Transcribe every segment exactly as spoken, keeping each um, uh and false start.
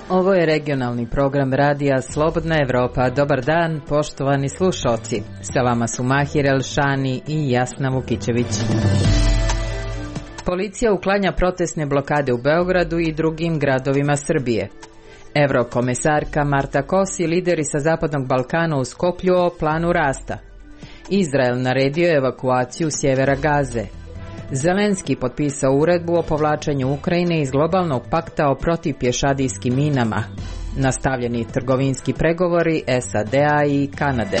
Ovo je regionalni program radija Slobodna Evropa. Dobar dan, poštovani slušalci. Sa vama su Mahir Elšani i Jasna Vukićević. Policija uklanja protestne blokade u Beogradu i drugim gradovima Srbije. Evrokomesarka Marta Kos i lideri sa Zapadnog Balkana u Skoplju o planu rasta. Izrael naredio evakuaciju sjevera Gaze. Zelenski potpisao uredbu o povlačenju Ukrajine iz globalnog pakta o protivpješadijskim minama. Nastavljeni trgovinski pregovori S A D-a i Kanade.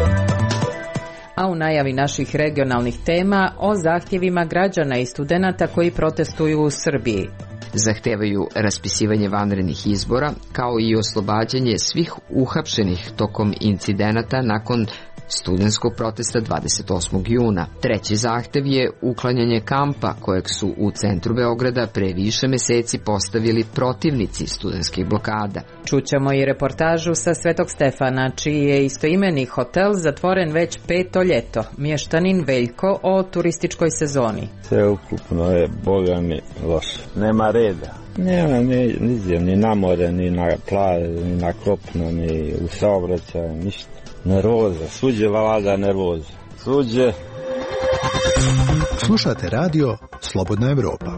A u najavi naših regionalnih tema o zahtjevima građana i studenata koji protestuju u Srbiji. Zahtevaju raspisivanje vanrednih izbora, kao i oslobađanje svih uhapšenih tokom incidenata nakon studentskog protesta dvadeset osmog juna. Treći zahtev je uklanjanje kampa kojeg su u centru Beograda pre više meseci postavili protivnici studentskih blokada. Čućemo i reportažu sa Svetog Stefana, čiji je istoimeni hotel zatvoren već peto ljeto. Mještanin Veljko o turističkoj sezoni. Sve ukupno je, boga mi, loše. Nema reda. Nema ni, ni, ni na more, ni na plaži, ni na kopno, ni u saobraćaju, ništa. Nervoza, suđe vlada nervoza. Suđe. Slušate radio Slobodna Evropa.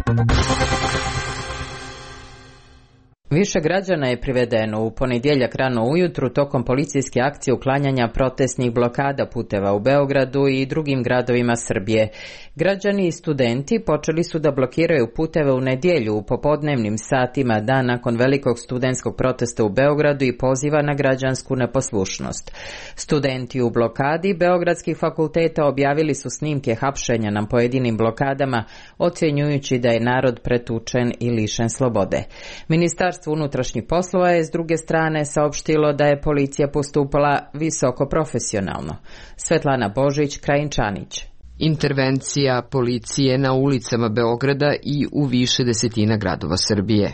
Više građana je privedeno u ponedjeljak rano ujutru tokom policijske akcije uklanjanja protestnih blokada puteva u Beogradu i drugim gradovima Srbije. Građani i studenti počeli su da blokiraju puteve u nedjelju u popodnevnim satima dan nakon velikog studentskog protesta u Beogradu i poziva na građansku neposlušnost. Studenti u blokadi beogradskih fakulteta objavili su snimke hapšenja na pojedinim blokadama, ocjenjujući da je narod pretučen i lišen slobode. Ministarstvo unutrašnjih poslova je s druge strane saopštilo da je policija postupala visoko profesionalno. Svetlana Božić, Krajinčanić. Intervencija policije na ulicama Beograda i u više desetina gradova Srbije.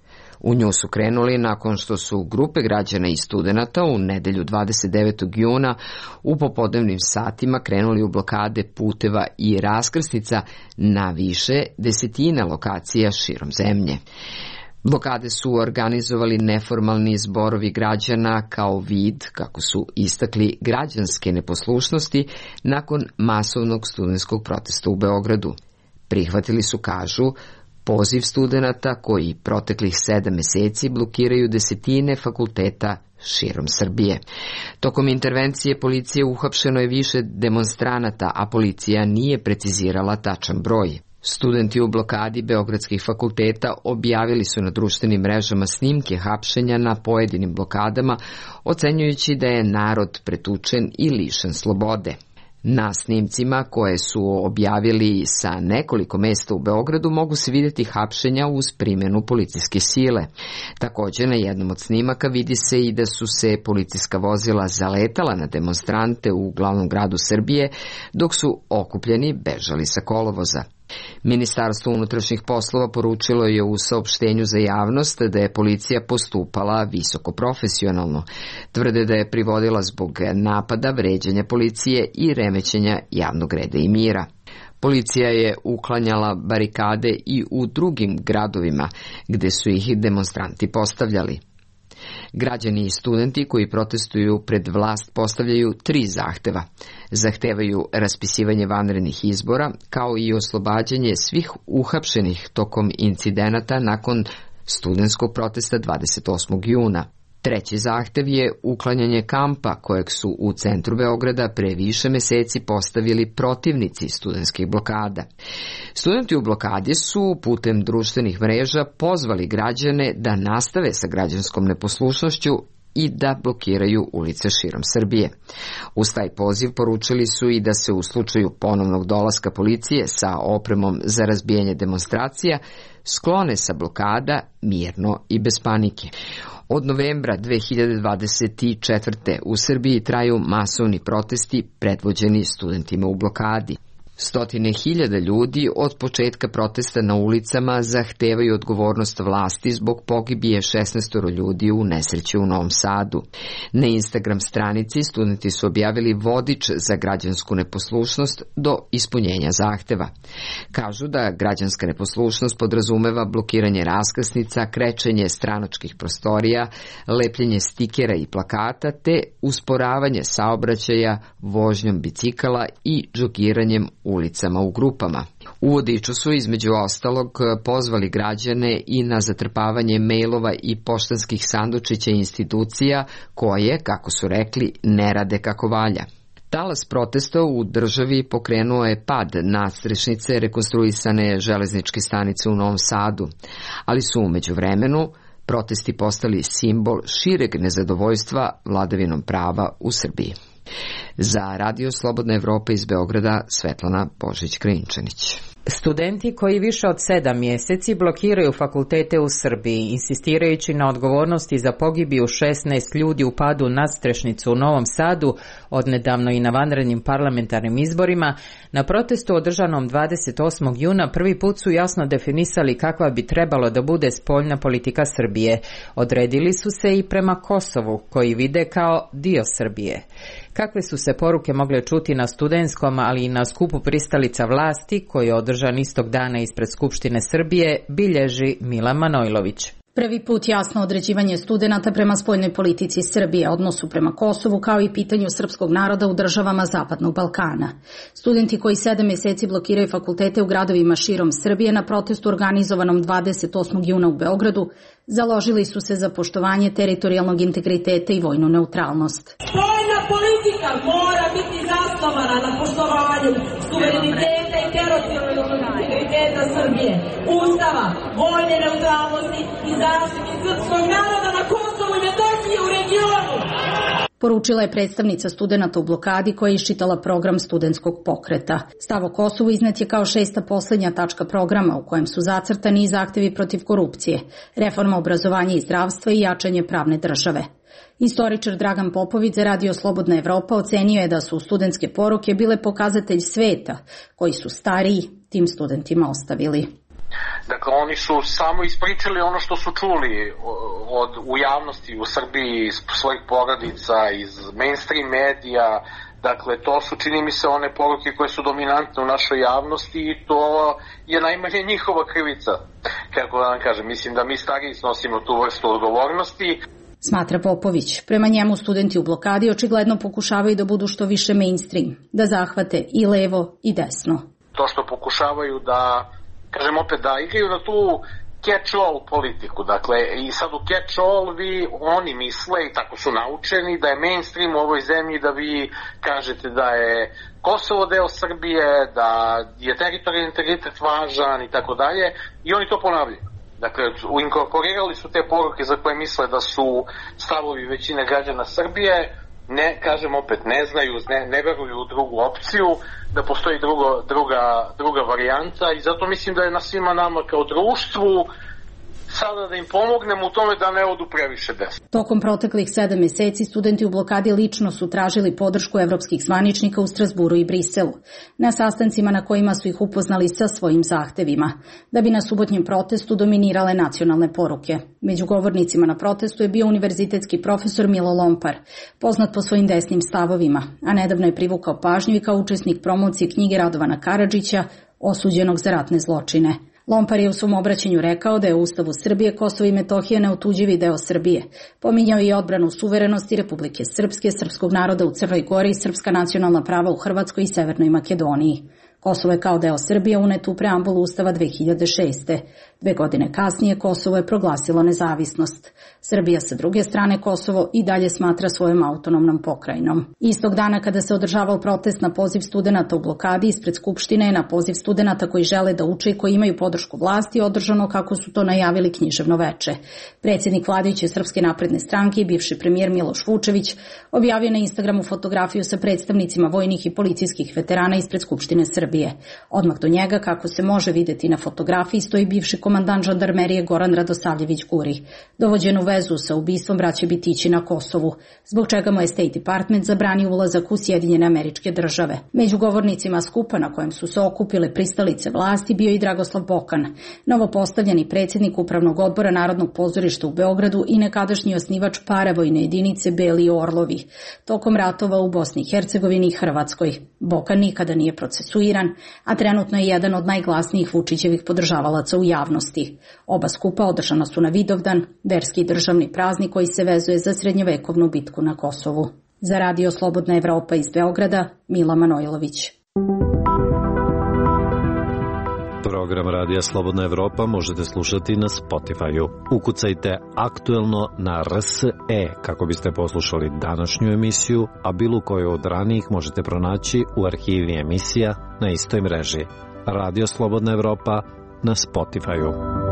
U nju su krenuli nakon što su grupe građana i studenata u nedelju dvadeset devetog juna u popodnevnim satima krenuli u blokade puteva i raskrsnica na više desetina lokacija širom zemlje. Blokade su organizovali neformalni zborovi građana kao vid, kako su istakli, građanske neposlušnosti nakon masovnog studentskog protesta u Beogradu. Prihvatili su, kažu, poziv studenata koji proteklih sedam meseci blokiraju desetine fakulteta širom Srbije. Tokom intervencije policije uhapšeno je više demonstranata, a policija nije precizirala tačan broj. Studenti u blokadi beogradskih fakulteta objavili su na društvenim mrežama snimke hapšenja na pojedinim blokadama, ocenjujući da je narod pretučen i lišen slobode. Na snimcima koje su objavili sa nekoliko mesta u Beogradu mogu se vidjeti hapšenja uz primjenu policijske sile. Također na jednom od snimaka vidi se i da su se policijska vozila zaletala na demonstrante u glavnom gradu Srbije, dok su okupljeni bežali sa kolovoza. Ministarstvo unutrašnjih poslova poručilo je u saopštenju za javnost da je policija postupala visoko profesionalno. Tvrde da je privodila zbog napada, vređanja policije i remećenja javnog reda i mira. Policija je uklanjala barikade i u drugim gradovima gde su ih demonstranti postavljali. Građani i studenti koji protestuju pred vlast postavljaju tri zahteva. Zahtevaju raspisivanje vanrednih izbora, kao i oslobađanje svih uhapšenih tokom incidenata nakon studentskog protesta dvadeset osmog juna. Treći zahtev je uklanjanje kampa kojeg su u centru Beograda pre više meseci postavili protivnici studentskih blokada. Studenti u blokadi su putem društvenih mreža pozvali građane da nastave sa građanskom neposlušnošću i da blokiraju ulice širom Srbije. Uz taj poziv poručili su i da se u slučaju ponovnog dolaska policije sa opremom za razbijanje demonstracija sklone sa blokada mirno i bez panike. Od novembra dve hiljade dvadeset četvrte. u Srbiji traju masovni protesti predvođeni studentima u blokadi. Stotine hiljada ljudi od početka protesta na ulicama zahtevaju odgovornost vlasti zbog pogibije šesnaestoro ljudi u nesreći u Novom Sadu. Na Instagram stranici studenti su objavili vodič za građansku neposlušnost do ispunjenja zahteva. Kažu da građanska neposlušnost podrazumeva blokiranje raskrsnica, krečenje stranačkih prostorija, lepljenje stikera i plakata te usporavanje saobraćaja vožnjom bicikala i džogiranjem ulicama u grupama. U vodiču su između ostalog pozvali građane i na zatrpavanje mejlova i poštanskih sandučića institucija koje, kako su rekli, ne rade kako valja. Talas protesta u državi pokrenuo je pad nadstrešnice rekonstruisane železničke stanice u Novom Sadu, ali su umeđu vremenu protesti postali simbol šireg nezadovoljstva vladavinom prava u Srbiji. Za Radio Slobodna Evropa iz Beograda, Svetlana Božić-Krinčanić. Studenti koji više od sedam mjeseci blokiraju fakultete u Srbiji, insistirajući na odgovornosti za pogibiju šesnaest ljudi u padu nadstrešnicu u Novom Sadu, odnedavno i na vanrednim parlamentarnim izborima, na protestu održanom dvadeset osmog juna prvi put su jasno definisali kakva bi trebalo da bude spoljna politika Srbije. Odredili su se i prema Kosovu, koji vide kao dio Srbije. Kakve su se poruke mogle čuti na studentskom, ali i na skupu pristalica vlasti, koji je održan istog dana ispred Skupštine Srbije, bilježi Mila Manojlović. Prvi put jasno određivanje studenata prema spoljnoj politici Srbije, odnosu prema Kosovu kao i pitanju srpskog naroda u državama Zapadnog Balkana. Studenti koji sedam mjeseci blokiraju fakultete u gradovima širom Srbije na protestu organizovanom dvadeset osmog juna u Beogradu založili su se za poštovanje teritorijalnog integriteta i vojnu neutralnost. Spoljna politika mora biti zasnovana na poštovanju suvereniteta i teritorijalnog integriteta Srbije, Ustava, vojne neutralnosti i zaštiti srpskog naroda na Kosovu i Metohiji u regionu. Poručila je predstavnica studenata u blokadi koja je iščitala program studentskog pokreta. Stav o Kosovu iznet je kao šesta posljednja tačka programa u kojem su zacrtani i zahtevi protiv korupcije, reforma obrazovanja i zdravstva i jačanje pravne države. Istoričar Dragan Popović za Radio Slobodna Evropa ocenio je da su studentske poruke bile pokazatelj sveta koji su stariji tim studentima ostavili. Dakle, oni su samo ispričali ono što su čuli od, u javnosti u Srbiji, iz svojih porodica, iz mainstream medija. Dakle, to su, čini mi se, one poruke koje su dominantne u našoj javnosti i to je najmanje njihova krivica. Kako da vam kažem, mislim da mi stariji snosimo tu vrstu odgovornosti. Smatra Popović. Prema njemu studenti u blokadi očigledno pokušavaju da budu što više mainstream, da zahvate i levo i desno. To što pokušavaju da, kažem opet, da igraju na tu catch-all politiku. Dakle, i sad u catch-all vi, oni misle, i tako su naučeni, da je mainstream u ovoj zemlji da vi kažete da je Kosovo deo Srbije, da je teritorijalni integritet važan i tako dalje, i oni to ponavljaju. Dakle, inkorporirali su te poruke za koje misle da su stavovi većine građana Srbije, ne, kažem opet, ne znaju, ne, ne veruju u drugu opciju, da postoji drugo, druga, druga varijanta i zato mislim da je na svima nama kao društvu sada da im pomognemo u tome da ne odu previše desno. Tokom proteklih sedam mjeseci studenti u blokadi lično su tražili podršku evropskih zvaničnika u Strasburu i Briselu, na sastancima na kojima su ih upoznali sa svojim zahtevima, da bi na subotnjem protestu dominirale nacionalne poruke. Među govornicima na protestu je bio univerzitetski profesor Milo Lompar, poznat po svojim desnim stavovima, a nedavno je privukao pažnju i kao učesnik promocije knjige Radovana Karadžića, osuđenog za ratne zločine. Lompar je u svom obraćanju rekao da je u Ustavu Srbije Kosovo i Metohija neotuđivi deo Srbije. Pominjao je i odbranu suverenosti Republike Srpske, srpskog naroda u Crnoj Gori i srpska nacionalna prava u Hrvatskoj i Severnoj Makedoniji. Kosovo je kao deo Srbije uneto u preambulu Ustava dve hiljade šeste. Dve godine kasnije Kosovo je proglasilo nezavisnost. Srbija sa druge strane Kosovo i dalje smatra svojom autonomnom pokrajinom. Istog dana kada se održavao protest na poziv studenata u blokadi ispred Skupštine, na poziv studenata koji žele da uče i koji imaju podršku vlasti, održano kako su to najavili književno veče. Predsjednik vladajuće Srpske napredne stranke i bivši premijer Miloš Vučević objavio na Instagramu fotografiju sa predstavnicima vojnih i policijskih veterana ispred Skupštine Srbije. Srbije. Odmah do njega, kako se može videti na fotografiji, stoji bivši komandant žandarmerije Goran Radosavljević Guri, dovođen u vezu sa ubistvom braće Bitići na Kosovu, zbog čega mu je State Department zabranio ulazak u Sjedinjene Američke Države. Među govornicima skupa na kojem su se okupile pristalice vlasti bio i Dragoslav Bokan, novopostavljeni predsjednik Upravnog odbora Narodnog pozorišta u Beogradu i nekadašnji osnivač paravojne jedinice Beli Orlovi, tokom ratova u Bosni i Hercegovini i Hrvatskoj. Bokan nikada nije procesuiran, a trenutno je jedan od najglasnijih Vučićevih podržavalaca u javnosti. Oba skupa održana su na Vidovdan, verski državni praznik koji se vezuje za srednjovekovnu bitku na Kosovu. Za Radio Slobodna Evropa iz Beograda, Mila Manojlović. Program Radija Slobodna Evropa možete slušati na Spotify-u. Ukucajte aktuelno na R S E kako biste poslušali današnju emisiju, a bilo koju od ranijih možete pronaći u arhivi emisija na istoj mreži. Radio Slobodna Evropa na Spotify-u.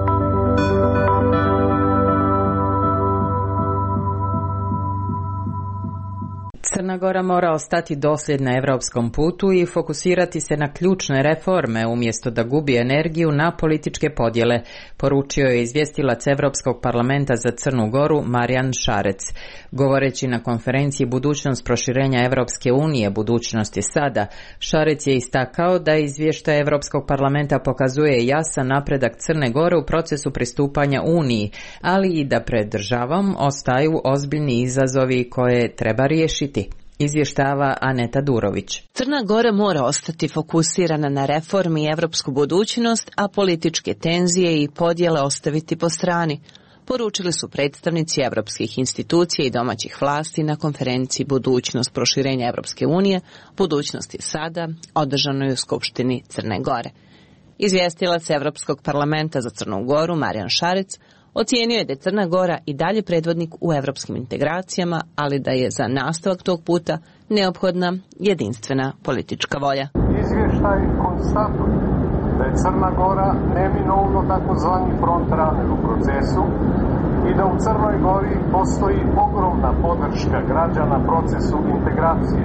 Crna Gora mora ostati dosljedna evropskom putu i fokusirati se na ključne reforme umjesto da gubi energiju na političke podjele, poručio je izvjestilac Evropskog parlamenta za Crnu Goru Marijan Šarec. Govoreći na konferenciji Budućnost proširenja Evropske unije, budućnost je sada, Šarec je istakao da izvještaj Evropskog parlamenta pokazuje jasan napredak Crne Gore u procesu pristupanja Uniji, ali i da pred državom ostaju ozbiljni izazovi koje treba riješiti. Izvještava Aneta Durović. Crna Gora mora ostati fokusirana na reformi i evropsku budućnost, a političke tenzije i podjele ostaviti po strani, poručili su predstavnici evropskih institucija i domaćih vlasti na konferenciji Budućnost proširenja Evropske unije, budućnost je sada, održanoj u Skupštini Crne Gore. Izvjestilac Evropskog parlamenta za Crnu Goru Marijan Šarec ocijenio je da je Crna Gora i dalje predvodnik u evropskim integracijama, ali da je za nastavak tog puta neophodna jedinstvena politička volja. Izvještaj konstatuje da je Crna Gora neminovno takozvani front runner u procesu i da u Crnoj Gori postoji ogromna podrška građana procesu integracije.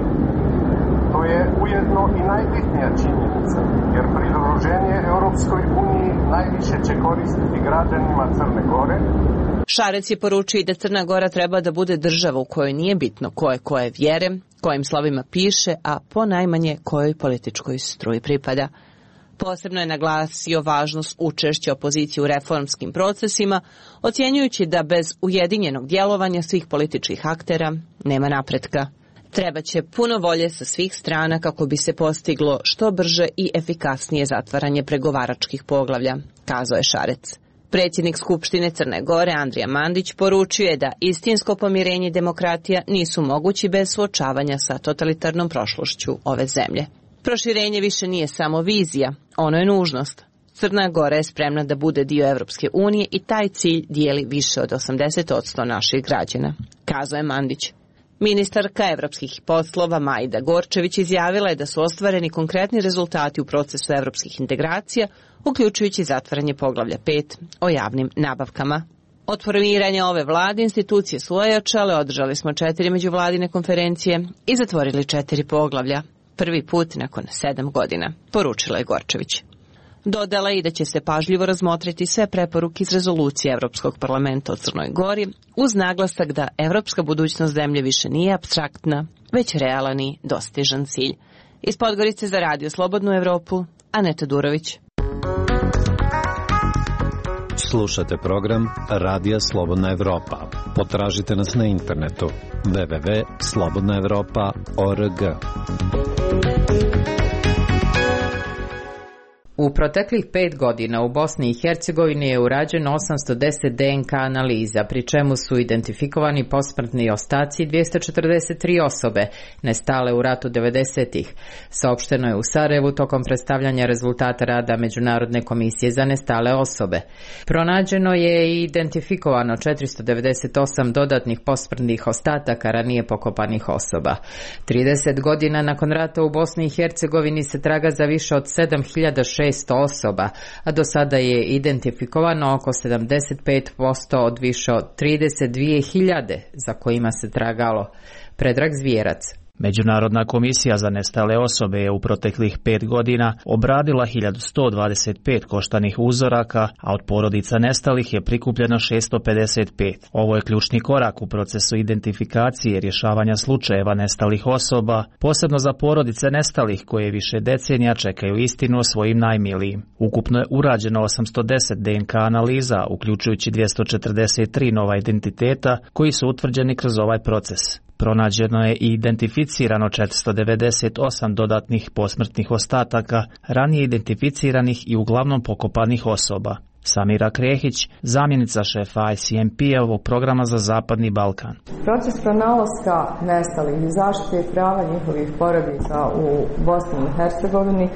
To je ujedno i najbitnija činjenica, jer pridruženje Europskoj uniji najviše će koristiti građanima Crne Gore. Šarec je poručio da Crna Gora treba da bude država u kojoj nije bitno koje koje vjere, kojim slovima piše, a ponajmanje kojoj političkoj struji pripada. Posebno je naglasio važnost učešća opozicije u reformskim procesima, ocjenjujući da bez ujedinjenog djelovanja svih političkih aktera nema napretka. Trebaće puno volje sa svih strana kako bi se postiglo što brže i efikasnije zatvaranje pregovaračkih poglavlja, kazao je Šarec. Predsjednik Skupštine Crne Gore Andrija Mandić poručio je da istinsko pomirenje i demokratija nisu mogući bez suočavanja sa totalitarnom prošlošću ove zemlje. Proširenje više nije samo vizija, ono je nužnost. Crna Gora je spremna da bude dio Evropske unije i taj cilj dijeli više od osamdeset posto naših građana, kazao je Mandić. Ministarka evropskih poslova Majda Gorčević izjavila je da su ostvareni konkretni rezultati u procesu evropskih integracija, uključujući zatvaranje poglavlja pet o javnim nabavkama. Od formiranja ove vlade institucije su ojačale, održali smo četiri međuvladine konferencije i zatvorili četiri poglavlja. Prvi put nakon sedam godina, poručila je Gorčević. Dodala i da će se pažljivo razmotriti sve preporuke iz rezolucije Evropskog parlamenta o Crnoj Gori, uz naglasak da evropska budućnost zemlje više nije apstraktna, već realan i dostižan cilj. Iz Podgorice za Radio Slobodnu Evropu, Aneta Durović. Slušate program Radija Slobodna Evropa. Potražite nas na internetu w w w tačka slobodna evropa tačka org. U proteklih pet godina u Bosni i Hercegovini je urađeno osamsto deset D N K analiza, pri čemu su identifikovani posmrtni ostaci dvjesto četrdeset tri osobe, nestale u ratu devedesetih. Saopšteno je u Sarajevu tokom predstavljanja rezultata rada Međunarodne komisije za nestale osobe. Pronađeno je i identifikovano četiristo devedeset osam dodatnih posmrtnih ostataka ranije pokopanih osoba. trideset godina nakon rata u Bosni i Hercegovini se traga za više od sedam hiljada šesto osoba, a do sada je identifikovano oko sedamdeset pet posto od više od trideset dvije hiljade za kojima se tragalo. Predrag Zvijerac. Međunarodna komisija za nestale osobe je u proteklih pet godina obradila hiljadu sto dvadeset pet koštanih uzoraka, a od porodica nestalih je prikupljeno šesto pedeset pet. Ovo je ključni korak u procesu identifikacije i rješavanja slučajeva nestalih osoba, posebno za porodice nestalih koje više decenija čekaju istinu o svojim najmilijim. Ukupno je urađeno osamsto deset D N K analiza, uključujući dvjesto četrdeset tri nova identiteta koji su utvrđeni kroz ovaj proces. Pronađeno je i identificirano četiristo devedeset osam dodatnih posmrtnih ostataka, ranije identificiranih i uglavnom pokopanih osoba. Samira Krehić, zamjenica šefa I C M P-ovog programa za Zapadni Balkan. Proces pronalaska nestalih i zaštite prava njihovih porodica u Bosni i Hercegovini,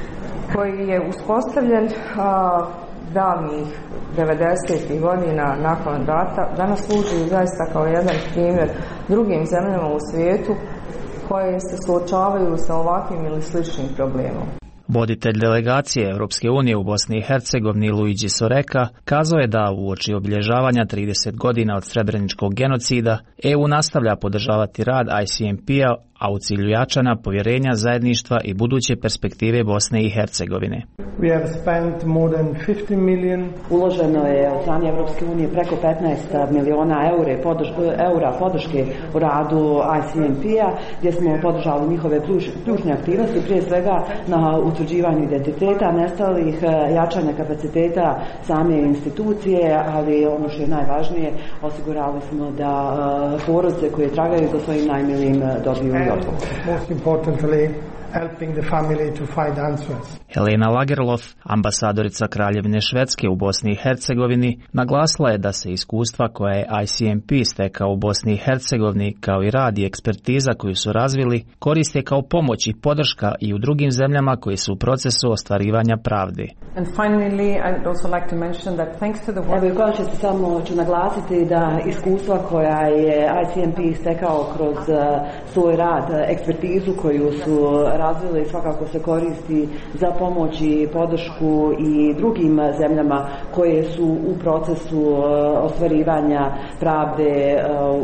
koji je uspostavljen a, davnih devedesetih godina nakon rata, danas služi zaista kao jedan primjer drugim zemljama u svijetu koje se suočavaju sa ovakvim ili sličnim problemom. Voditelj delegacije Europske unije u Bosni i Hercegovini Luigi Soreka kazao je da uoči obilježavanja trideset godina od srebreničkog genocida E U nastavlja podržavati rad I C M P-a, a u cilju jačanja povjerenja, zajedništva i buduće perspektive Bosne i Hercegovine. We have spent more than fifty million. Uloženo je od strane Europske unije preko petnaest miliona eura, podrž, eura podrške u radu I C M P-a, gdje smo podržali njihove ključne aktivnosti, prije svega na utvrđivanju identiteta nestalih, jačanja kapaciteta same institucije, ali ono što je najvažnije, osigurali smo da porodice koje tragaju za svojim najmilijim dobiju i odgovor. Most importantly, helping the family to find answers. Helena Lagerlof, ambasadorica Kraljevine Švedske u Bosni i Hercegovini, naglasila je da se iskustva koja je I C M P stekao u Bosni i Hercegovini, kao i rad i ekspertiza koju su razvili, koriste kao pomoć i podrška i u drugim zemljama koji su u procesu ostvarivanja pravde. And finally, I'd also like to mention that thanks to the work... Evo i konačno samo ću naglasiti da iskustva koja je I C M P stekao kroz svoj rad, ekspertizu koju su razvili, svakako se koristi za pomoć i podršku i drugim zemljama koje su u procesu ostvarivanja pravde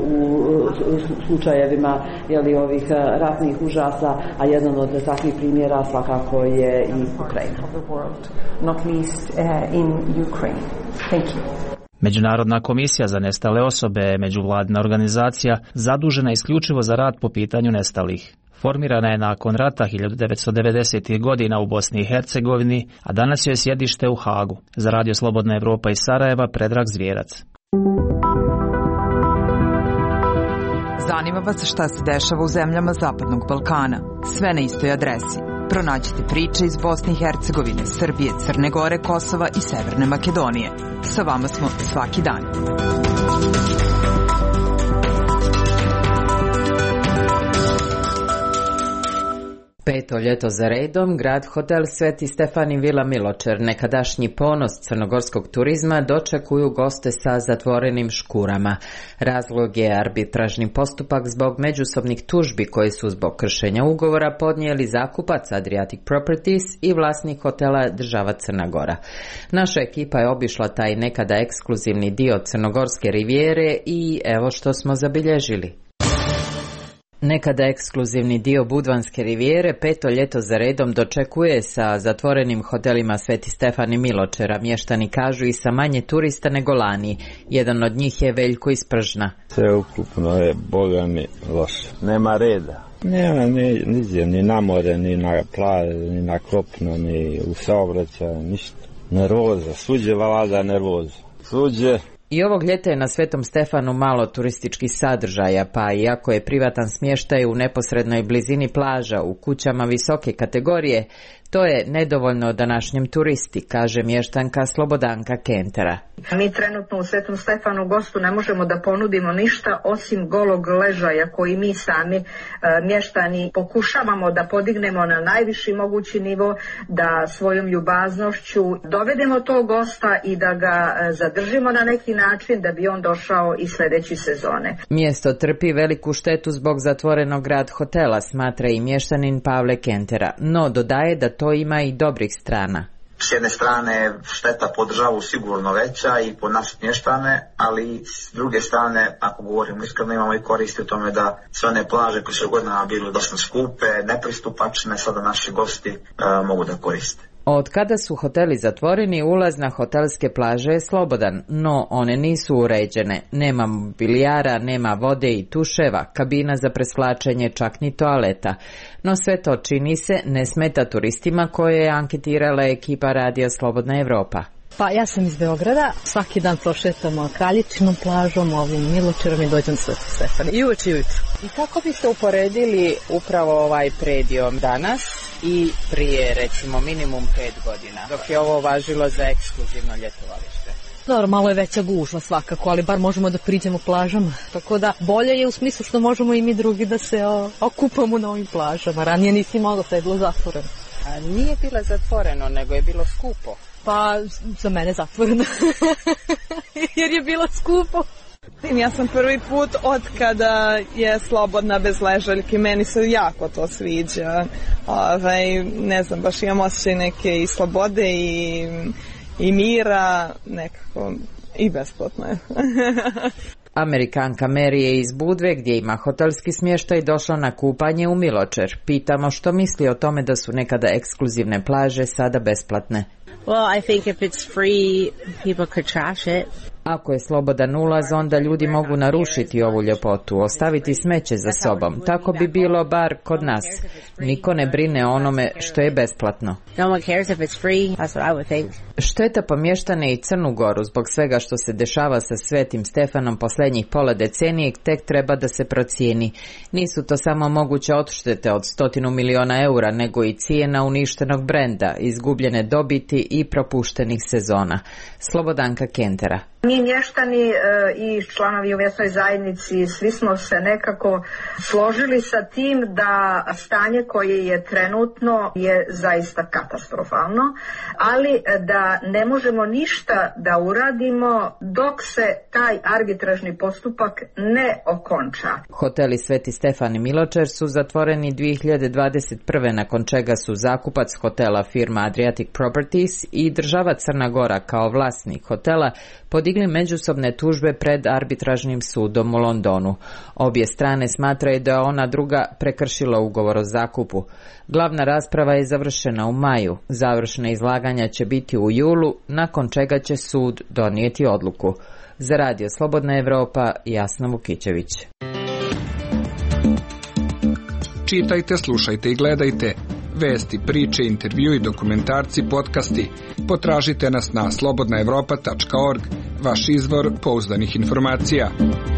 u slučajevima jeli, ovih ratnih užasa, a jedan od takvih primjera svakako je i Ukrajina. Not least uh, in Ukraine. Thank you. Međunarodna komisija za nestale osobe je međuvladina organizacija zadužena isključivo za rad po pitanju nestalih. Formirana je nakon rata hiljadu devetsto devedesetih godina u Bosni i Hercegovini, a danas je sjedište u Hagu. Za Radio Slobodna Evropa iz Sarajeva, Predrag Zvijerac. Zanima vas šta se dešava u zemljama Zapadnog Balkana. Sve na istoj adresi. Pronađite priče iz Bosne i Hercegovine, Srbije, Crne Gore, Kosova i Severne Makedonije. Sa vama smo svaki dan. Peto ljeto za redom, grad hotel Sveti Stefan i Vila Miločer, nekadašnji ponos crnogorskog turizma, dočekuju goste sa zatvorenim škurama. Razlog je arbitražni postupak zbog međusobnih tužbi koji su zbog kršenja ugovora podnijeli zakupac Adriatic Properties i vlasnik hotela država Crna Gora. Naša ekipa je obišla taj nekada ekskluzivni dio crnogorske rivijere i evo što smo zabilježili. Nekada ekskluzivni dio Budvanske rivijere peto ljeto za redom dočekuje sa zatvorenim hotelima Sveti Stefan i Miločera. Mještani kažu i sa manje turista nego lani. Jedan od njih je Veljko iz Pržna. Sve ukupno je, boga mi, loše. Nema reda. Nema ni, ni, ni na more, ni na plaži, ni na kopno, ni u saobraćaju, ništa. Nervoza, suđe valada nervoza. Suđe. I ovog ljeta je na Svetom Stefanu malo turističkih sadržaja, pa iako je privatan smještaj u neposrednoj blizini plaža u kućama visoke kategorije, to je nedovoljno današnjem turisti, kaže mještanka Slobodanka Kentera. Mi trenutno u Svetom Stefanu gostu ne možemo da ponudimo ništa osim golog ležaja koji mi sami e, mještani pokušavamo da podignemo na najviši mogući nivo, da svojom ljubaznošću dovedemo tog gosta i da ga e, zadržimo na neki način da bi on došao i sljedeće sezone. Mjesto trpi veliku štetu zbog zatvorenog grad hotela, smatra i mještanin Pavle Kentera, no dodaje da to ima i dobrih strana. s jedne strane šteta po državu sigurno veća i po naše mještane, ali s druge strane, ako govorimo iskreno, imamo i koristi u tome da sve one plaže koje su godinama bile dosta skupe, nepristupačne, sada naši gosti uh, mogu da koriste. Od kada su hoteli zatvoreni, ulaz na hotelske plaže je slobodan, no one nisu uređene. Nema mobilijara, nema vode i tuševa, kabina za presvlačenje, čak ni toaleta. No sve to, čini se, ne smeta turistima koje je anketirala ekipa Radija Slobodna Evropa. Pa ja sam iz Beograda, svaki dan prošetamo Kraljevičinom plažom, ovim Miločerom i dođem Sveti Stefan. I uveče i ujutro. I kako biste uporedili upravo ovaj predio danas i prije recimo minimum pet godina, dok je ovo važilo za ekskluzivno ljetovalište? Dobro, malo je veća gužva svakako, ali bar možemo da priđemo plažama. Tako da bolje je u smislu što možemo i mi drugi da se o, okupamo na ovim plažama. Ranije nisi moglo, sve je bilo zatvoreno. A nije bilo zatvoreno, nego je bilo skupo. Pa za mene zatvoreno, jer je bilo skupo. Ja sam prvi put od kada je slobodna bez ležaljki, meni se jako to sviđa. Ove, ne znam, baš imam osjećaj neke i slobode i, i mira, nekako i besplatno je. Amerikanka Mary je iz Budve, gdje ima hotelski smještaj, došla na kupanje u Miločer. Pitamo što misli o tome da su nekada ekskluzivne plaže sada besplatne. Well, I think if it's free, people could trash it. Ako je slobodan ulaz, onda ljudi mogu narušiti ovu ljepotu, ostaviti smeće za sobom. Tako bi bilo bar kod nas. Niko ne brine o onome što je besplatno. No one cares if it's free. That's what I would think. Šteta po mještane i Crnu Goru zbog svega što se dešava sa Svetim Stefanom posljednjih pola decenije tek treba da se procijeni. Nisu to samo moguće odštete od stotinu miliona eura, nego i cijena uništenog brenda, izgubljene dobiti i propuštenih sezona. Slobodanka Kentera. Mi mještani e, i članovi u mjesnoj zajednici svi smo se nekako složili sa tim da stanje koje je trenutno je zaista katastrofalno, ali da ne možemo ništa da uradimo dok se taj arbitražni postupak ne okonča. Hoteli Sveti Stefan i Miločer su zatvoreni dvije hiljade dvadeset prve nakon čega su zakupac hotela firma Adriatic Properties i država Crna Gora kao vlasnik hotela podigli međusobne tužbe pred arbitražnim sudom u Londonu. Obje strane smatraju da je ona druga prekršila ugovor o zakupu. Glavna rasprava je završena u maju. Završna izlaganja će biti u julu, nakon čega će sud donijeti odluku. Za Radio Slobodna Evropa, Jasna Vukićević. Čitajte, slušajte i gledajte. Vesti, priče, intervjui, dokumentarci, podcasti. Potražite nas na slobodna evropa tačka org, vaš izvor pouzdanih informacija.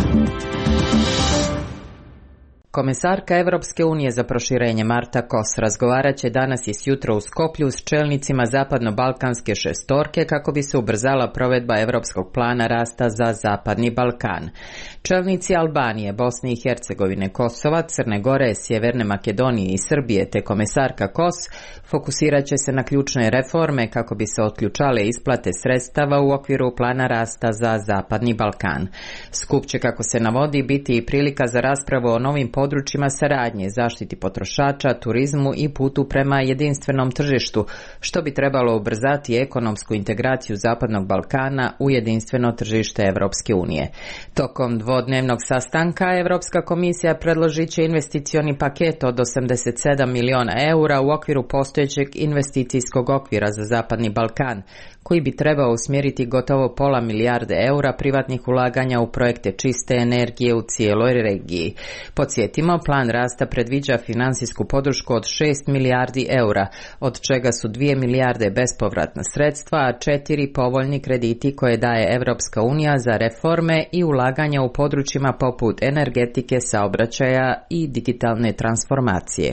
Komesarka Evropske unije za proširenje Marta Kos razgovarat će danas i sjutra u Skoplju s čelnicima zapadno-balkanske šestorke kako bi se ubrzala provedba Evropskog plana rasta za Zapadni Balkan. Čelnici Albanije, Bosne i Hercegovine, Kosova, Crne Gore, Sjeverne Makedonije i Srbije te komesarka Kos fokusirat će se na ključne reforme kako bi se otključale isplate sredstava u okviru plana rasta za Zapadni Balkan. Skup će, kako se navodi, biti i prilika za raspravu o novim područjima saradnje, zaštiti potrošača, turizmu i putu prema jedinstvenom tržištu, što bi trebalo ubrzati ekonomsku integraciju Zapadnog Balkana u jedinstveno tržište Evropske unije. Tokom dvodnevnog sastanka Evropska komisija predložit će investicioni paket od osamdeset sedam miliona eura u okviru postojećeg investicijskog okvira za Zapadni Balkan, koji bi trebao usmjeriti gotovo pola milijarde eura privatnih ulaganja u projekte čiste energije u cijeloj regiji. Podsjetimo, plan rasta predviđa finansijsku podršku od šest milijardi eura, od čega su dvije milijarde bespovratna sredstva, a četiri povoljni krediti koje daje Evropska unija za reforme i ulaganja u područjima poput energetike, saobraćaja i digitalne transformacije.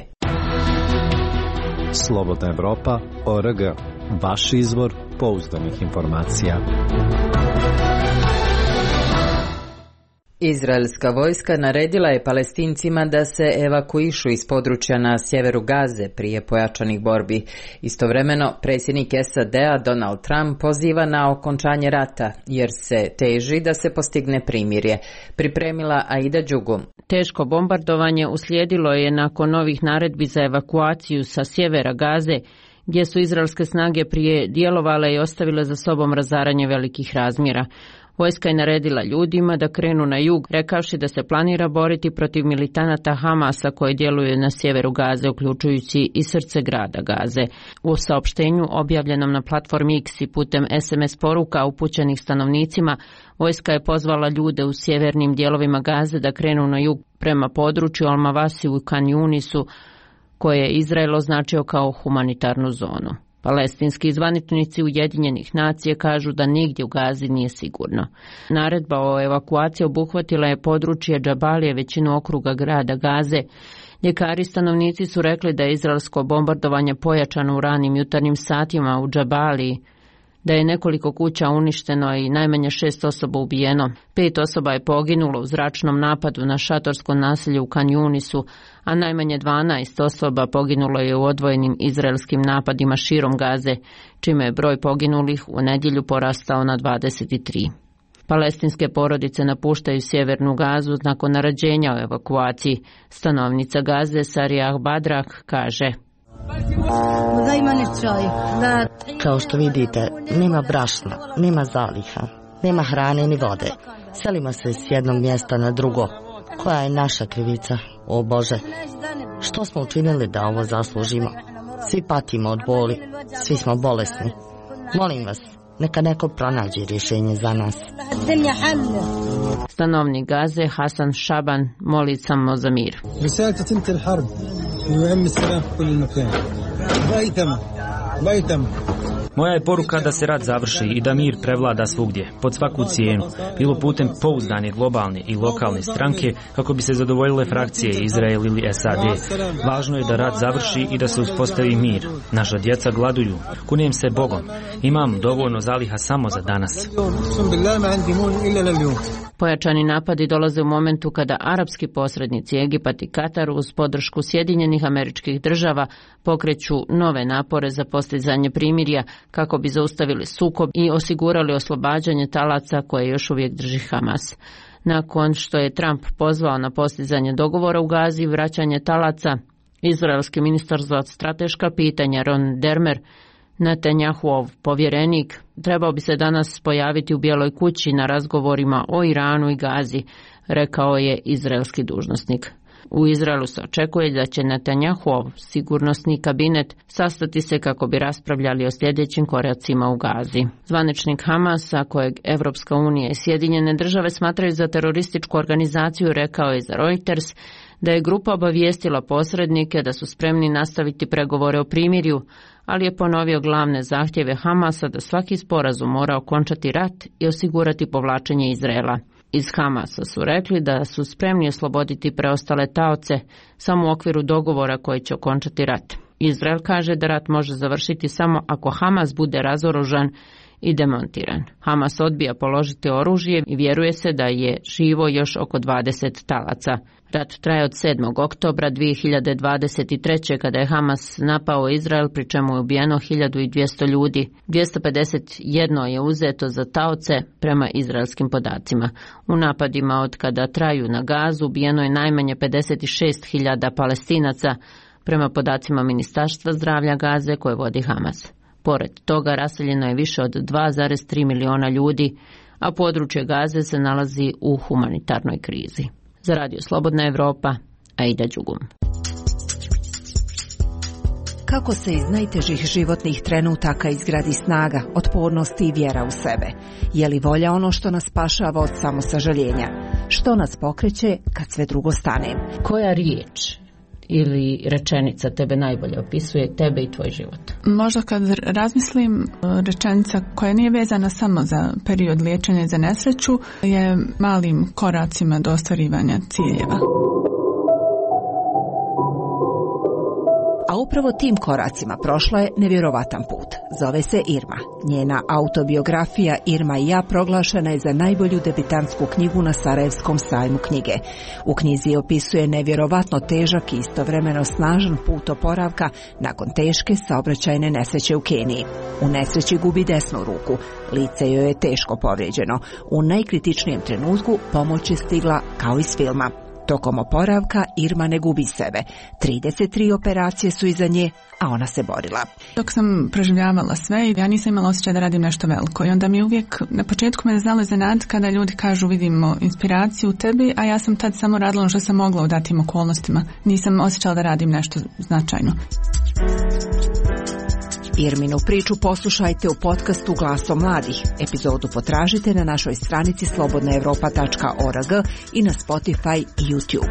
Slobodna Evropa, O R G, vaš izvor pouzdanih informacija. Izraelska vojska naredila je Palestincima da se evakuišu iz područja na sjeveru Gaze prije pojačanih borbi. Istovremeno, predsjednik S A D-a Donald Trump poziva na okončanje rata, jer se teži da se postigne primirje. Pripremila Aida Đugum. Teško bombardovanje uslijedilo je nakon novih naredbi za evakuaciju sa sjevera Gaze, gdje su izraelske snage prije djelovale i ostavile za sobom razaranje velikih razmjera. Vojska je naredila ljudima da krenu na jug, rekavši da se planira boriti protiv militanata Hamasa koji djeluju na sjeveru Gaze, uključujući i srce grada Gaze. U saopštenju objavljenom na platformi X i putem es em es poruka upućenih stanovnicima, vojska je pozvala ljude u sjevernim dijelovima Gaze da krenu na jug prema području Al-Mawasi u Kan Yunisu, koje je Izrael označio kao humanitarnu zonu. Palestinski zvaničnici Ujedinjenih nacija kažu da nigdje u Gazi nije sigurno. Naredba o evakuaciji obuhvatila je područje Džabalije, većinu okruga grada Gaze. Ljekari stanovnici su rekli da je izraelsko bombardovanje pojačano u ranim jutarnjim satima u Džabaliji, da je nekoliko kuća uništeno i najmanje šest osoba ubijeno. Pet osoba je poginulo u zračnom napadu na šatorsko naselje u Kan Yunisu, a najmanje dvanaest osoba poginulo je u odvojenim izraelskim napadima širom Gaze, čime je broj poginulih u nedjelju porastao na dvadeset tri. Palestinske porodice napuštaju sjevernu Gazu nakon naređenja o evakuaciji. Stanovnica Gaze Sarija Badrah kaže: Kao što vidite, nema brašna, nema zaliha, nema hrane ni vode. Selimo se s jednog mjesta na drugo. Koja je naša krivica, o Bože? Što smo učinili da ovo zaslužimo? Svi patimo od boli, svi smo bolesni. Molim vas, neka neko pronađe rješenje za nas. Stanovnik Gaze Hasan Šaban moli samo za mir. Moja je poruka da se rat završi i da mir prevlada svugdje, pod svaku cijenu, bilo putem pouzdane globalne i lokalne stranke kako bi se zadovoljile frakcije Izrael ili es a de. Važno je da rat završi i da se uspostavi mir. Naša djeca gladuju. Kunijem se Bogom. Imam dovoljno zaliha samo za danas. Pojačani napadi dolaze u momentu kada arapski posrednici Egipat i Katar uz podršku Sjedinjenih Američkih Država pokreću nove napore za postizanje primirja kako bi zaustavili sukob i osigurali oslobađanje talaca koje još uvijek drži Hamas. Nakon što je Trump pozvao na postizanje dogovora u Gazi i vraćanje talaca, izraelski ministar za strateška pitanja Ron Dermer, Netanjahuov povjerenik, trebao bi se danas pojaviti u Bijeloj kući na razgovorima o Iranu i Gazi, rekao je izraelski dužnosnik. U Izraelu se očekuje da će Netanjahuov sigurnosni kabinet sastati se kako bi raspravljali o sljedećim koracima u Gazi. Zvaničnik Hamasa, kojeg Evropska unija i Sjedinjene države smatraju za terorističku organizaciju, rekao je za Reuters da je grupa obavijestila posrednike da su spremni nastaviti pregovore o primirju, ali je ponovio glavne zahtjeve Hamasa da svaki sporazum mora okončati rat i osigurati povlačenje Izraela. Iz Hamasa su rekli da su spremni osloboditi preostale taoce samo u okviru dogovora koji će okončati rat. Izrael kaže da rat može završiti samo ako Hamas bude razoružan i demontiran. Hamas odbija položiti oružje i vjeruje se da je živo još oko dvadeset talaca. Rat traje od sedmog oktobra dvije hiljade dvadeset treće kada je Hamas napao Izrael, pri čemu je ubijeno hiljadu dvjesto ljudi. dvjesto pedeset jedan je uzeto za taoce prema izraelskim podacima. U napadima od kada traju na Gazu ubijeno je najmanje pedeset šest hiljada Palestinaca prema podacima Ministarstva zdravlja Gaze koje vodi Hamas. Pored toga raseljeno je više od dva zarez tri miliona ljudi, a područje Gaze se nalazi u humanitarnoj krizi. Za Radio Slobodna Evropa, Aida Đugum. Kako se iz najtežih životnih trenutaka izgradi snaga, otpornost i vjera u sebe? Je li volja ono što nas spašava od samosažaljenja? Što nas pokreće kad sve drugo stane? Koja riječ ili rečenica tebe najbolje opisuje tebe i tvoj život? Možda kad razmislim, rečenica koja nije vezana samo za period liječenja za nesreću je malim koracima do ostvarivanja ciljeva. A upravo tim koracima prošla je nevjerovatan put. Zove se Irma. Njena autobiografija Irma i ja proglašena je za najbolju debitantsku knjigu na Sarajevskom sajmu knjige. U knjizi opisuje nevjerovatno težak i istovremeno snažan put oporavka nakon teške saobraćajne nesreće u Keniji. U nesreći gubi desnu ruku. Lice joj je teško povrijeđeno. U najkritičnijem trenutku pomoć je stigla kao iz filma. Tokom oporavka Irma ne gubi sebe. trideset tri operacije su iza nje, a ona se borila. Dok sam proživljavala sve, ja nisam imala osjećaj da radim nešto veliko i onda mi uvijek, na početku me znalo iznenad kada ljudi kažu vidimo inspiraciju u tebi, a ja sam tad samo radila ono što sam mogla u datim okolnostima. Nisam osjećala da radim nešto značajno. Irminu priču poslušajte u podcastu Glasom mladih. Epizodu potražite na našoj stranici slobodna evropa tačka org i na Spotify i YouTube.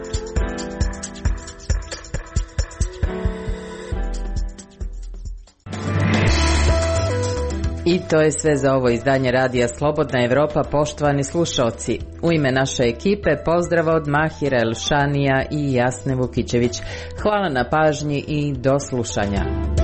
I to je sve za ovo izdanje radija Slobodna Evropa, poštovani slušaoci. U ime naše ekipe pozdrav od Mahira Elšanija i Jasne Vukićević. Hvala na pažnji i do slušanja.